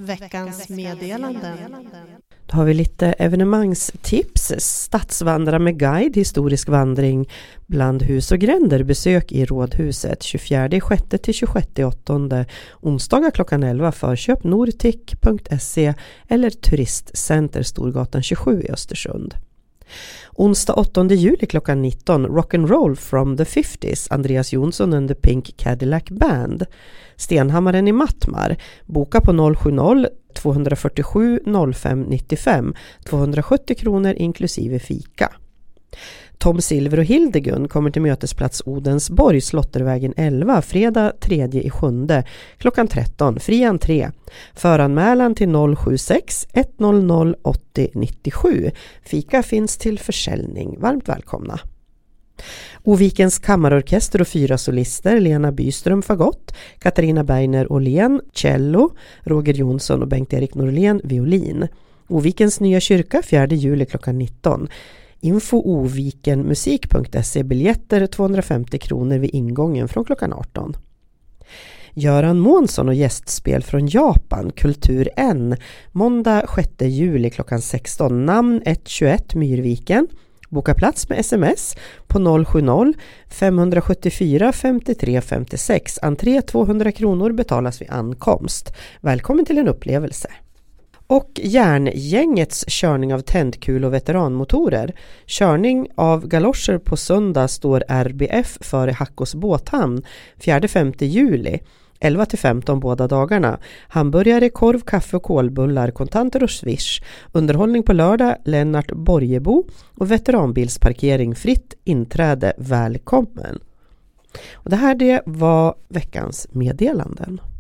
Veckans meddelanden. Då har vi lite evenemangstips. Stadsvandra med guide, historisk vandring bland hus och gränder. Besök i Rådhuset 24/6 till 26/8. Onsdagar klockan 11. Förköp nortic.se eller Turistcenter Storgatan 27 i Östersund. Onsdag 8 juli klockan 19. Rock'n'roll from the 50s. Andreas Jonsson and the Pink Cadillac Band. Stenhammaren i Mattmar. Boka på 070-247 05 95. 270 kronor inklusive fika. Tom Silver och Hildegun kommer till mötesplats Odensborg, Slottervägen 11, fredag 3/7 klockan 13. Fri entré. Föranmälan till 076 100 80 97. Fika finns till försäljning. Varmt välkomna. Ovikens kammarorkester och 4 solister, Lena Byström fagott, Katarina Bergner Åhlén cello, Roger Jonsson och Bengt-Erik Norlén violin. Ovikens nya kyrka 4 juli klockan 19. Info ovikenmusik.se, biljetter 250 kronor vid ingången från klockan 18. Göran Månsson och gästspel från Japan, Kultur N, måndag 6 juli klockan 16. Namn 121 Myrviken. Boka plats med sms på 070-574 53 56. Entré 200 kronor betalas vid ankomst. Välkommen till en upplevelse. Och Järngängets körning av tändkul och veteranmotorer. Körning av galoscher på söndag står RBF före Hackås båthamn 4-5 juli. 11-15 båda dagarna. Hamburgare, korv, kaffe och kolbullar, kontanter och swish. Underhållning på lördag, Lennart Borgebo och veteranbilsparkering, fritt inträde, välkommen. Och det var veckans meddelanden.